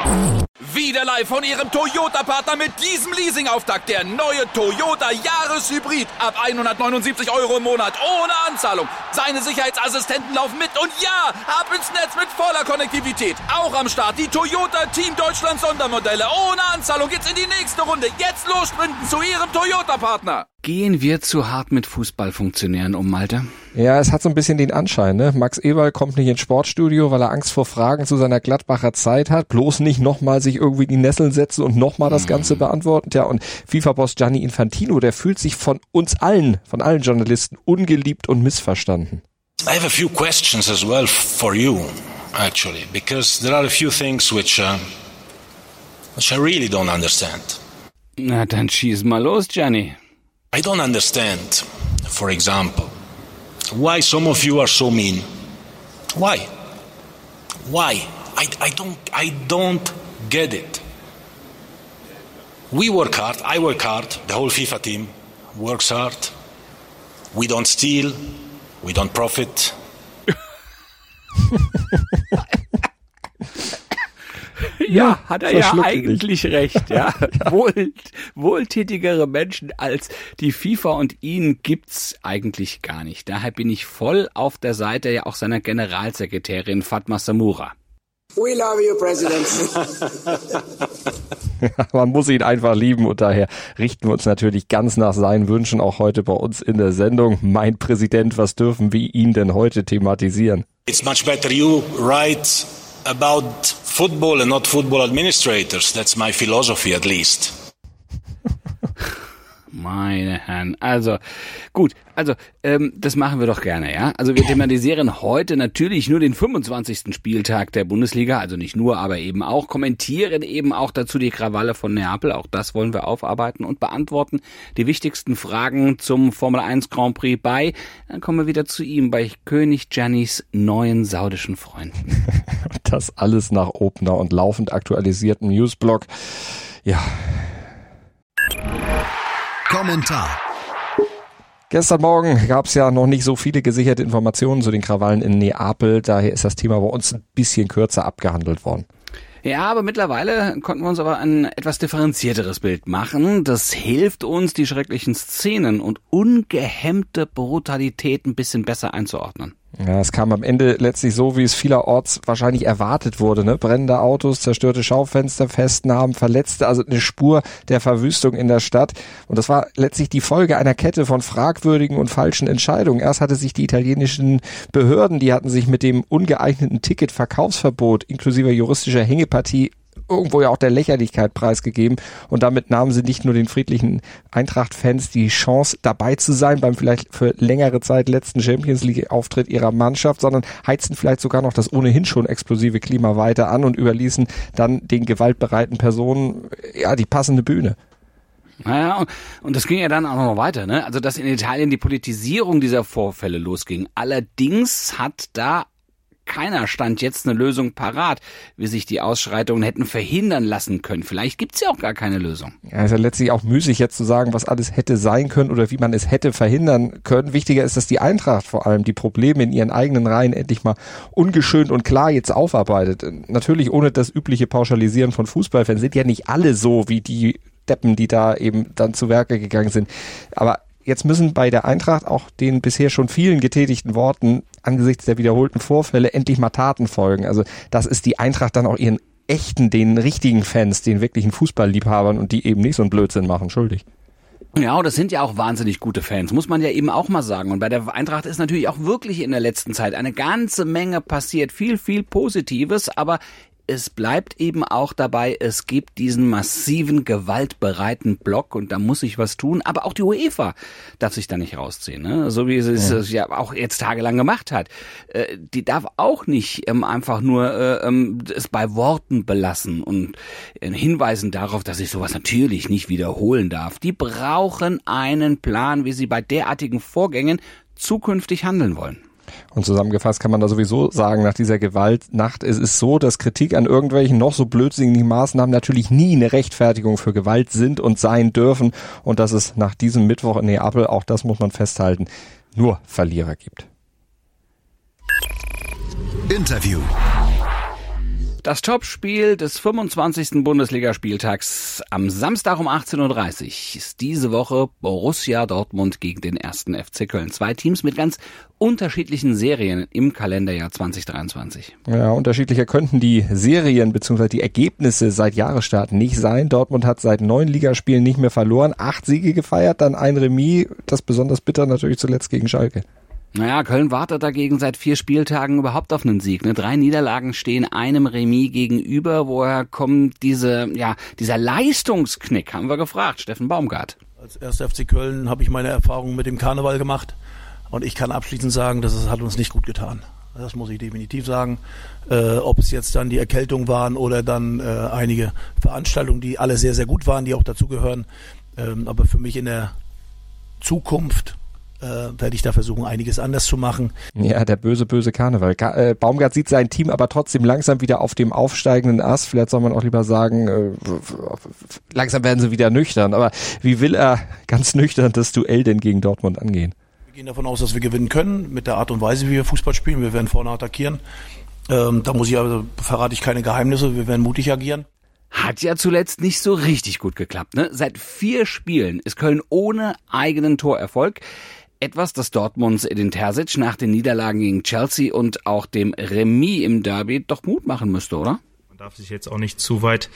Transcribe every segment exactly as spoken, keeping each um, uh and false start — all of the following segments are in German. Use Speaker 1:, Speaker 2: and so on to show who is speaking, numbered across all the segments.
Speaker 1: Wieder live von Ihrem Toyota-Partner mit diesem Leasing-Auftakt. Der neue Toyota Jahreshybrid. Ab hundertneunundsiebzig Euro im Monat. Ohne Anzahlung. Seine Sicherheitsassistenten laufen mit. Und ja, ab ins Netz mit voller Konnektivität. Auch am Start die Toyota Team Deutschland Sondermodelle. Ohne Anzahlung geht's in die nächste Runde. Jetzt los sprinten zu Ihrem Toyota-Partner.
Speaker 2: Gehen wir zu hart mit Fußballfunktionären um, Malte?
Speaker 3: Ja, es hat so ein bisschen den Anschein, ne? Max Eberl kommt nicht ins Sportstudio, weil er Angst vor Fragen zu seiner Gladbacher Zeit hat. Bloß nicht nochmal sich irgendwie in die Nesseln setzen und nochmal das Ganze beantworten. Ja, und FIFA-Boss Gianni Infantino, der fühlt sich von uns allen, von allen Journalisten, ungeliebt und missverstanden.
Speaker 4: I have a few questions as well for you, actually, because there are a few things which, uh, which I really don't understand.
Speaker 2: Na, dann schieß mal los, Gianni.
Speaker 4: I don't understand, for example, why some of you are so mean. Why? Why? I, I don't I don't get it. We work hard, I work hard, the whole FIFA team works hard. We don't steal, we don't profit.
Speaker 2: Ja, hat er ja eigentlich recht, ja. Wohl, wohltätigere Menschen als die FIFA und ihn gibt's eigentlich gar nicht. Daher bin ich voll auf der Seite ja auch seiner Generalsekretärin Fatma Samoura.
Speaker 5: We love you, President.
Speaker 3: Man muss ihn einfach lieben und daher richten wir uns natürlich ganz nach seinen Wünschen auch heute bei uns in der Sendung. Mein Präsident, was dürfen wir ihn denn heute thematisieren?
Speaker 4: It's much better you write about football and not football administrators. That's my philosophy at least.
Speaker 2: Meine Herren, also gut, also ähm, das machen wir doch gerne, ja. Also wir thematisieren heute natürlich nur den fünfundzwanzigsten Spieltag der Bundesliga, also nicht nur, aber eben auch, kommentieren eben auch dazu die Krawalle von Neapel, auch das wollen wir aufarbeiten und beantworten die wichtigsten Fragen zum Formel eins Grand Prix bei, dann kommen wir wieder zu ihm, bei König Giannis neuen saudischen Freunden.
Speaker 3: Das alles nach Opener und laufend aktualisierten Newsblog, ja.
Speaker 6: Kommentar.
Speaker 3: Gestern Morgen gab es ja noch nicht so viele gesicherte Informationen zu den Krawallen in Neapel. Daher ist das Thema bei uns ein bisschen kürzer abgehandelt worden.
Speaker 2: Ja, aber mittlerweile konnten wir uns aber ein etwas differenzierteres Bild machen. Das hilft uns, die schrecklichen Szenen und ungehemmte Brutalität ein bisschen besser einzuordnen.
Speaker 3: Ja, es kam am Ende letztlich so, wie es vielerorts wahrscheinlich erwartet wurde, ne? Brennende Autos, zerstörte Schaufenster, Festnahmen, Verletzte, also eine Spur der Verwüstung in der Stadt. Und das war letztlich die Folge einer Kette von fragwürdigen und falschen Entscheidungen. Erst hatte sich die italienischen Behörden, die hatten sich mit dem ungeeigneten Ticketverkaufsverbot inklusive juristischer Hängepartie irgendwo ja auch der Lächerlichkeit preisgegeben und damit nahmen sie nicht nur den friedlichen Eintracht-Fans die Chance dabei zu sein beim vielleicht für längere Zeit letzten Champions-League-Auftritt ihrer Mannschaft, sondern heizten vielleicht sogar noch das ohnehin schon explosive Klima weiter an und überließen dann den gewaltbereiten Personen ja die passende Bühne.
Speaker 2: Naja, und das ging ja dann auch noch weiter, ne? Also, dass in Italien die Politisierung dieser Vorfälle losging. Allerdings hat da keiner stand jetzt eine Lösung parat, wie sich die Ausschreitungen hätten verhindern lassen können. Vielleicht gibt's ja auch gar keine Lösung.
Speaker 3: Ja, ist ja letztlich auch müßig jetzt zu sagen, was alles hätte sein können oder wie man es hätte verhindern können. Wichtiger ist, dass die Eintracht vor allem die Probleme in ihren eigenen Reihen endlich mal ungeschönt und klar jetzt aufarbeitet. Natürlich ohne das übliche Pauschalisieren von Fußballfans, sind ja nicht alle so wie die Deppen, die da eben dann zu Werke gegangen sind. Aber jetzt müssen bei der Eintracht auch den bisher schon vielen getätigten Worten angesichts der wiederholten Vorfälle endlich mal Taten folgen. Also das ist die Eintracht dann auch ihren echten, den richtigen Fans, den wirklichen Fußballliebhabern und die eben nicht so einen Blödsinn machen, schuldig.
Speaker 2: Ja, und das sind ja auch wahnsinnig gute Fans, muss man ja eben auch mal sagen. Und bei der Eintracht ist natürlich auch wirklich in der letzten Zeit eine ganze Menge passiert. Viel, viel Positives, aber es bleibt eben auch dabei, es gibt diesen massiven, gewaltbereiten Block und da muss sich was tun. Aber auch die UEFA darf sich da nicht rausziehen, ne? So wie sie es ja. ja auch jetzt tagelang gemacht hat. Äh, die darf auch nicht ähm, einfach nur äh, ähm, es bei Worten belassen und äh, hinweisen darauf, dass sich sowas natürlich nicht wiederholen darf. Die brauchen einen Plan, wie sie bei derartigen Vorgängen zukünftig handeln wollen.
Speaker 3: Und zusammengefasst kann man da sowieso sagen, nach dieser Gewaltnacht, es ist so, dass Kritik an irgendwelchen noch so blödsinnigen Maßnahmen natürlich nie eine Rechtfertigung für Gewalt sind und sein dürfen und dass es nach diesem Mittwoch in Neapel, auch das muss man festhalten, nur Verlierer gibt.
Speaker 6: Interview.
Speaker 2: Das Topspiel des fünfundzwanzigsten Bundesligaspieltags am Samstag um achtzehn Uhr dreißig ist diese Woche Borussia Dortmund gegen den ersten F C Köln. Zwei Teams mit ganz unterschiedlichen Serien im Kalenderjahr zwanzig dreiundzwanzig.
Speaker 3: Ja, unterschiedlicher könnten die Serien bzw. die Ergebnisse seit Jahresstart nicht sein. Dortmund hat seit neun Ligaspielen nicht mehr verloren, acht Siege gefeiert, dann ein Remis, das besonders bitter natürlich zuletzt gegen Schalke.
Speaker 2: Naja, Köln wartet dagegen seit vier Spieltagen überhaupt auf einen Sieg. Ne? Drei Niederlagen stehen einem Remis gegenüber. Woher kommt diese, ja, dieser Leistungsknick, haben wir gefragt, Steffen Baumgart.
Speaker 6: Als erster F C Köln habe ich meine Erfahrungen mit dem Karneval gemacht und ich kann abschließend sagen, dass es hat uns nicht gut getan. Das muss ich definitiv sagen. Äh, ob es jetzt dann die Erkältung waren oder dann äh, einige Veranstaltungen, die alle sehr, sehr gut waren, die auch dazugehören. Ähm, aber für mich in der Zukunft Äh, werde ich da versuchen, einiges anders zu machen.
Speaker 3: Ja, der böse, böse Karneval. Ka- äh, Baumgart sieht sein Team aber trotzdem langsam wieder auf dem aufsteigenden Ast. Vielleicht soll man auch lieber sagen, äh, langsam werden sie wieder nüchtern. Aber wie will er ganz nüchtern das Duell denn gegen Dortmund angehen?
Speaker 6: Wir gehen davon aus, dass wir gewinnen können, mit der Art und Weise, wie wir Fußball spielen. Wir werden vorne attackieren. Ähm, da muss ich aber, verrate ich keine Geheimnisse, wir werden mutig agieren.
Speaker 2: Hat ja zuletzt nicht so richtig gut geklappt, ne? Seit vier Spielen ist Köln ohne eigenen Torerfolg. Etwas, das Dortmunds Edin Terzic nach den Niederlagen gegen Chelsea und auch dem Remis im Derby doch Mut machen müsste, oder?
Speaker 7: Man darf sich jetzt auch nicht zu weit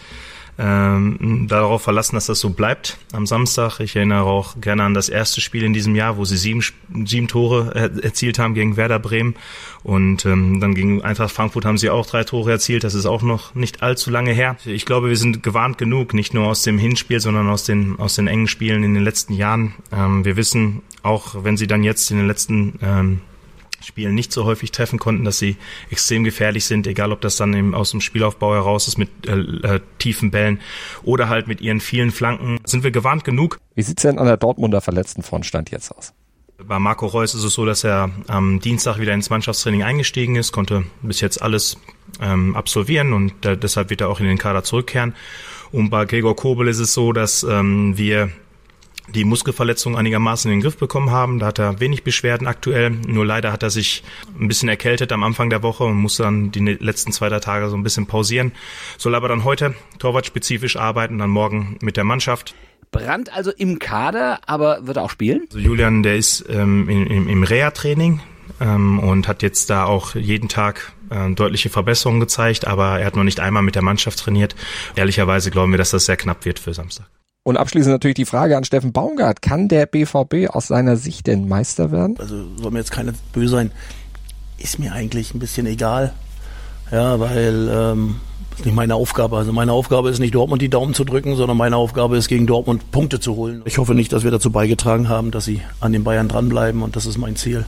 Speaker 7: ähm, darauf verlassen, dass das so bleibt am Samstag. Ich erinnere auch gerne an das erste Spiel in diesem Jahr, wo sie sieben, sieben Tore er, erzielt haben gegen Werder Bremen. Und ähm, dann gegen Eintracht Frankfurt haben sie auch drei Tore erzielt. Das ist auch noch nicht allzu lange her. Ich glaube, wir sind gewarnt genug, nicht nur aus dem Hinspiel, sondern aus den aus den engen Spielen in den letzten Jahren. Ähm, wir wissen, auch wenn sie dann jetzt in den letzten ähm, Spielen nicht so häufig treffen konnten, dass sie extrem gefährlich sind, egal ob das dann eben aus dem Spielaufbau heraus ist mit äh, äh, tiefen Bällen oder halt mit ihren vielen Flanken. Sind wir gewarnt genug?
Speaker 3: Wie sieht's denn an der Dortmunder Verletztenfront jetzt aus?
Speaker 7: Bei Marco Reus ist es so, dass er am Dienstag wieder ins Mannschaftstraining eingestiegen ist, konnte bis jetzt alles ähm, absolvieren und äh, deshalb wird er auch in den Kader zurückkehren. Und bei Gregor Kobel ist es so, dass ähm, wir die Muskelverletzung einigermaßen in den Griff bekommen haben. Da hat er wenig Beschwerden aktuell. Nur leider hat er sich ein bisschen erkältet am Anfang der Woche und musste dann die letzten zwei, drei Tage so ein bisschen pausieren. Soll aber dann heute torwartspezifisch arbeiten, dann morgen mit der Mannschaft.
Speaker 2: Brandt also im Kader, aber wird er auch spielen?
Speaker 7: Also Julian, der ist ähm, in, im, im Reha-Training ähm, und hat jetzt da auch jeden Tag äh, deutliche Verbesserungen gezeigt, aber er hat noch nicht einmal mit der Mannschaft trainiert. Ehrlicherweise glauben wir, dass das sehr knapp wird für Samstag.
Speaker 3: Und abschließend natürlich die Frage an Steffen Baumgart. Kann der B V B aus seiner Sicht denn Meister werden?
Speaker 6: Also soll mir jetzt keine böse sein, ist mir eigentlich ein bisschen egal. Ja, weil ähm, das ist nicht meine Aufgabe. Also meine Aufgabe ist nicht, Dortmund die Daumen zu drücken, sondern meine Aufgabe ist, gegen Dortmund Punkte zu holen. Ich hoffe nicht, dass wir dazu beigetragen haben, dass sie an den Bayern dranbleiben und das ist mein Ziel.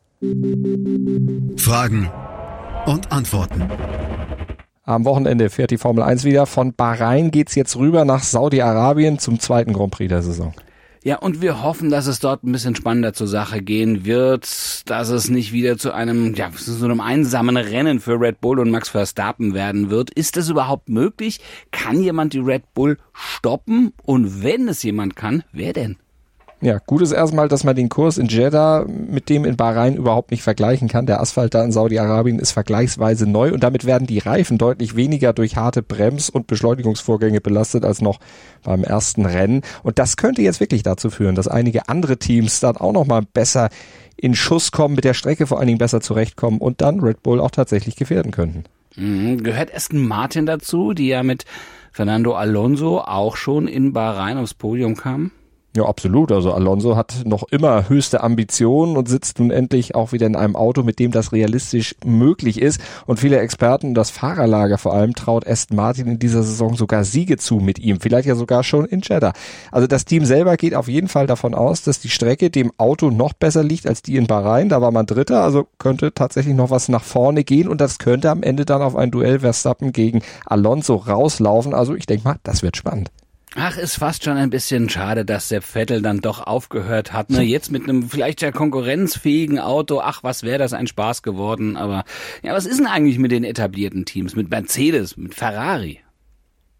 Speaker 8: Fragen und Antworten.
Speaker 3: Am Wochenende fährt die Formel eins wieder. Von Bahrain geht's jetzt rüber nach Saudi-Arabien zum zweiten Grand Prix der Saison.
Speaker 2: Ja, und wir hoffen, dass es dort ein bisschen spannender zur Sache gehen wird, dass es nicht wieder zu einem, ja, so einem einsamen Rennen für Red Bull und Max Verstappen werden wird. Ist das überhaupt möglich? Kann jemand die Red Bull stoppen? Und wenn es jemand kann, wer denn?
Speaker 3: Ja, gut ist erstmal, dass man den Kurs in Jeddah mit dem in Bahrain überhaupt nicht vergleichen kann. Der Asphalt da in Saudi-Arabien ist vergleichsweise neu und damit werden die Reifen deutlich weniger durch harte Brems- und Beschleunigungsvorgänge belastet als noch beim ersten Rennen. Und das könnte jetzt wirklich dazu führen, dass einige andere Teams dann auch nochmal besser in Schuss kommen, mit der Strecke vor allen Dingen besser zurechtkommen und dann Red Bull auch tatsächlich gefährden könnten.
Speaker 2: Mhm. Gehört Aston Martin dazu, die ja mit Fernando Alonso auch schon in Bahrain aufs Podium kamen?
Speaker 3: Ja, absolut. Also Alonso hat noch immer höchste Ambitionen und sitzt nun endlich auch wieder in einem Auto, mit dem das realistisch möglich ist. Und viele Experten, das Fahrerlager vor allem, traut Aston Martin in dieser Saison sogar Siege zu mit ihm. Vielleicht ja sogar schon in Jeddah. Also das Team selber geht auf jeden Fall davon aus, dass die Strecke dem Auto noch besser liegt als die in Bahrain. Da war man Dritter, also könnte tatsächlich noch was nach vorne gehen. Und das könnte am Ende dann auf ein Duell Verstappen gegen Alonso rauslaufen. Also ich denke mal, das wird spannend.
Speaker 2: Ach, ist fast schon ein bisschen schade, dass Sepp Vettel dann doch aufgehört hat. Ne? Jetzt mit einem vielleicht ja konkurrenzfähigen Auto, ach, was wäre das ein Spaß geworden. Aber ja, was ist denn eigentlich mit den etablierten Teams, mit Mercedes, mit Ferrari?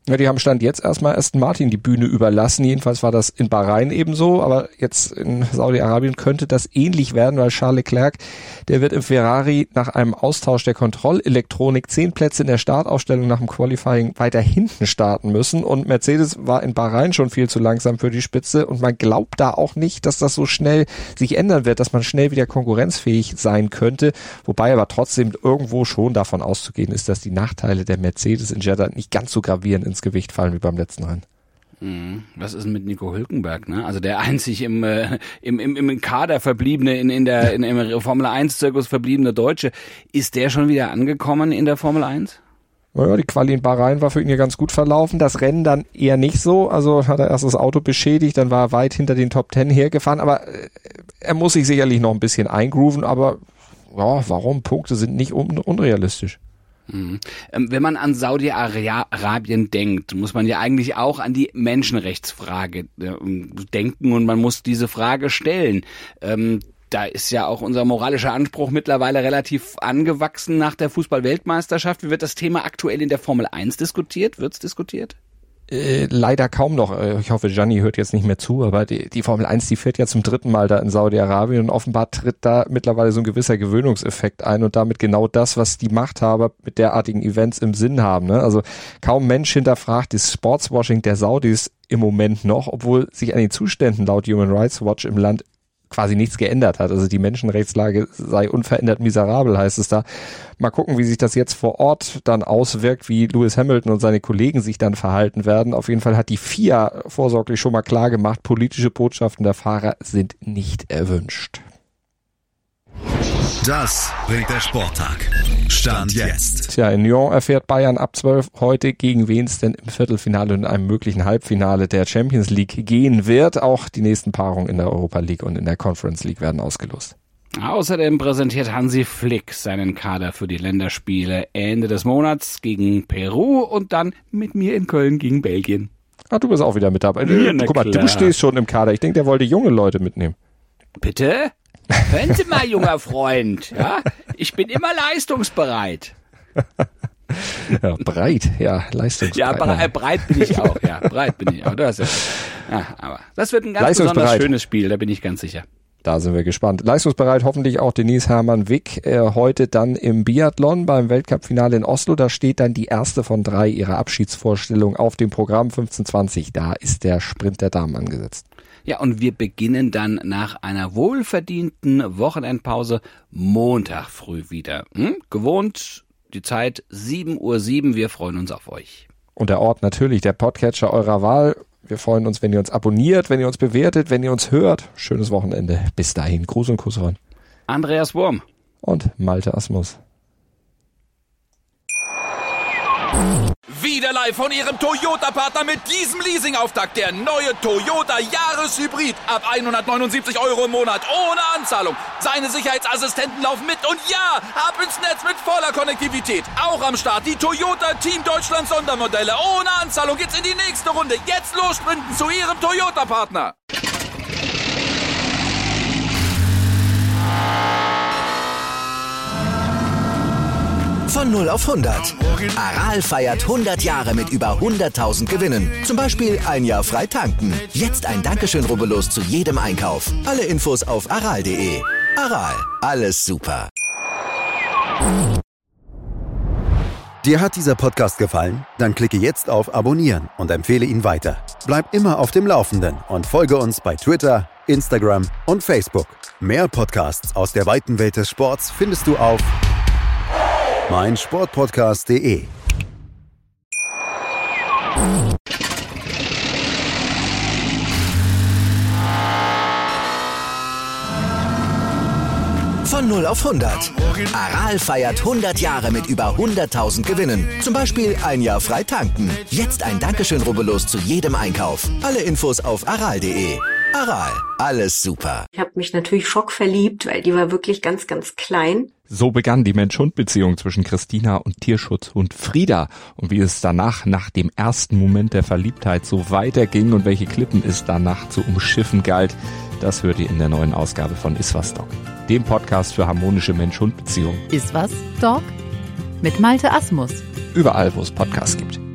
Speaker 3: Ja, die haben Stand jetzt erstmal Aston Martin die Bühne überlassen. Jedenfalls war das in Bahrain ebenso, aber jetzt in Saudi-Arabien könnte das ähnlich werden, weil Charles Leclerc, der wird im Ferrari nach einem Austausch der Kontrollelektronik zehn Plätze in der Startaufstellung nach dem Qualifying weiter hinten starten müssen und Mercedes war in Bahrain schon viel zu langsam für die Spitze und man glaubt da auch nicht, dass das so schnell sich ändern wird, dass man schnell wieder konkurrenzfähig sein könnte, wobei aber trotzdem irgendwo schon davon auszugehen ist, dass die Nachteile der Mercedes in Jeddah nicht ganz so gravierend ins Gewicht fallen wie beim letzten Rennen.
Speaker 2: Was ist mit Nico Hülkenberg, ne? Also der einzig im, äh, im, im, im Kader verbliebene, in, in der, in, im Formel eins Zirkus verbliebene Deutsche. Ist der schon wieder angekommen in der Formel eins?
Speaker 3: Naja, die Quali in Bahrain war für ihn ja ganz gut verlaufen, das Rennen dann eher nicht so, also hat er erst das Auto beschädigt, dann war er weit hinter den Top Ten hergefahren, aber äh, er muss sich sicherlich noch ein bisschen eingrooven, aber ja, warum? Punkte sind nicht un- unrealistisch.
Speaker 2: Mhm. Ähm, wenn man an Saudi-Arabien denkt, muss man ja eigentlich auch an die Menschenrechtsfrage äh, denken und man muss diese Frage stellen. Ähm, da ist ja auch unser moralischer Anspruch mittlerweile relativ angewachsen nach der Fußball-Weltmeisterschaft. Wie wird das Thema aktuell in der Formel eins diskutiert? Wird's diskutiert?
Speaker 3: Äh, leider kaum noch. Ich hoffe, Gianni hört jetzt nicht mehr zu, aber die, die Formel eins, die fährt ja zum dritten Mal da in Saudi-Arabien und offenbar tritt da mittlerweile so ein gewisser Gewöhnungseffekt ein und damit genau das, was die Machthaber mit derartigen Events im Sinn haben. Ne? Also kaum Mensch hinterfragt das Sportswashing der Saudis im Moment noch, obwohl sich an den Zuständen laut Human Rights Watch im Land quasi nichts geändert hat. Also die Menschenrechtslage sei unverändert miserabel, heißt es da. Mal gucken, wie sich das jetzt vor Ort dann auswirkt, wie Lewis Hamilton und seine Kollegen sich dann verhalten werden. Auf jeden Fall hat die F I A vorsorglich schon mal klar gemacht, politische Botschaften der Fahrer sind nicht erwünscht.
Speaker 8: Das bringt der Sporttag. Stand jetzt.
Speaker 3: Tja, in Lyon erfährt Bayern ab zwölf heute, gegen wen es denn im Viertelfinale und in einem möglichen Halbfinale der Champions League gehen wird. Auch die nächsten Paarungen in der Europa League und in der Conference League werden ausgelost.
Speaker 2: Außerdem präsentiert Hansi Flick seinen Kader für die Länderspiele Ende des Monats gegen Peru und dann mit mir in Köln gegen Belgien.
Speaker 3: Ah, du bist auch wieder mit dabei.
Speaker 2: Ja,
Speaker 3: Guck mal, du stehst schon im Kader. Ich denke, der wollte junge Leute mitnehmen.
Speaker 2: Bitte? Hören Sie mal, junger Freund, ja? Ich bin immer leistungsbereit.
Speaker 3: Ja, breit, ja, leistungsbereit.
Speaker 2: Ja, breit, breit bin ich auch, ja, breit bin ich auch. Das ist, ja, aber das wird ein ganz besonders schönes Spiel, da bin ich ganz sicher.
Speaker 3: Da sind wir gespannt. Leistungsbereit hoffentlich auch Denise Hermann-Wick äh, heute dann im Biathlon beim Weltcup-Finale in Oslo. Da steht dann die erste von drei ihrer Abschiedsvorstellungen auf dem Programm fünfzehn zwanzig. Da ist der Sprint der Damen angesetzt.
Speaker 2: Ja, und wir beginnen dann nach einer wohlverdienten Wochenendpause Montag früh wieder. Hm? Gewohnt, die Zeit sieben Uhr sieben. Wir freuen uns auf euch.
Speaker 3: Und der Ort natürlich, der Podcatcher eurer Wahl. Wir freuen uns, wenn ihr uns abonniert, wenn ihr uns bewertet, wenn ihr uns hört. Schönes Wochenende. Bis dahin. Gruß und Kuss ran.
Speaker 2: Andreas Wurm.
Speaker 3: Und Malte Asmus.
Speaker 1: Wieder live von Ihrem Toyota-Partner mit diesem Leasing-Auftakt. Der neue Toyota Jahreshybrid. Ab hundertneunundsiebzig Euro im Monat. Ohne Anzahlung. Seine Sicherheitsassistenten laufen mit. Und ja, ab ins Netz mit voller Konnektivität. Auch am Start die Toyota Team Deutschland Sondermodelle. Ohne Anzahlung geht's in die nächste Runde. Jetzt los sprinten zu Ihrem Toyota-Partner.
Speaker 9: Von null auf hundert. Aral feiert hundert Jahre mit über hunderttausend Gewinnen. Zum Beispiel ein Jahr frei tanken. Jetzt ein Dankeschön, rubbellos zu jedem Einkauf. Alle Infos auf aral punkt de. Aral, alles super.
Speaker 8: Dir hat dieser Podcast gefallen? Dann klicke jetzt auf Abonnieren und empfehle ihn weiter. Bleib immer auf dem Laufenden und folge uns bei Twitter, Instagram und Facebook. Mehr Podcasts aus der weiten Welt des Sports findest du auf mein Sportpodcast punkt de.
Speaker 9: Von null auf hundert. Aral feiert hundert Jahre mit über hunderttausend Gewinnen. Zum Beispiel ein Jahr frei tanken. Jetzt ein Dankeschön, rubbellos zu jedem Einkauf. Alle Infos auf aral punkt de. Aral, alles super.
Speaker 10: Ich habe mich natürlich schockverliebt, weil die war wirklich ganz, ganz klein.
Speaker 3: So begann die Mensch-Hund-Beziehung zwischen Christina und Tierschutzhund Frieda. Und wie es danach, nach dem ersten Moment der Verliebtheit, so weiterging und welche Klippen es danach zu umschiffen galt, das hört ihr in der neuen Ausgabe von Iswas Dog, dem Podcast für harmonische Mensch-Hund-Beziehungen.
Speaker 11: Iswas Dog? Mit Malte Asmus.
Speaker 3: Überall, wo es Podcasts gibt.